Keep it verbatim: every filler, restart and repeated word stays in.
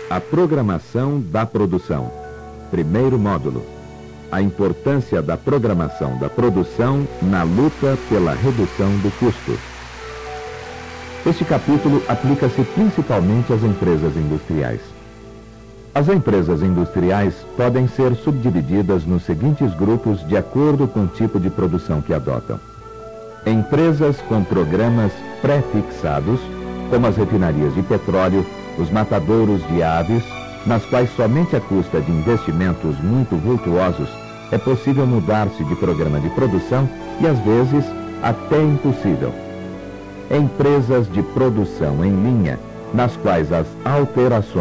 A programação da produção. Primeiro módulo. A importância da programação da produção na luta pela redução do custo. Este capítulo aplica-se principalmente às empresas industriais. As empresas industriais podem ser subdivididas nos seguintes grupos de acordo com o tipo de produção que adotam. Empresas com programas pré-fixados, como as refinarias de petróleo, os matadouros de aves, nas quais somente à custa de investimentos muito vultuosos é possível mudar-se de programa de produção e, às vezes, até impossível. Empresas de produção em linha, nas quais as alterações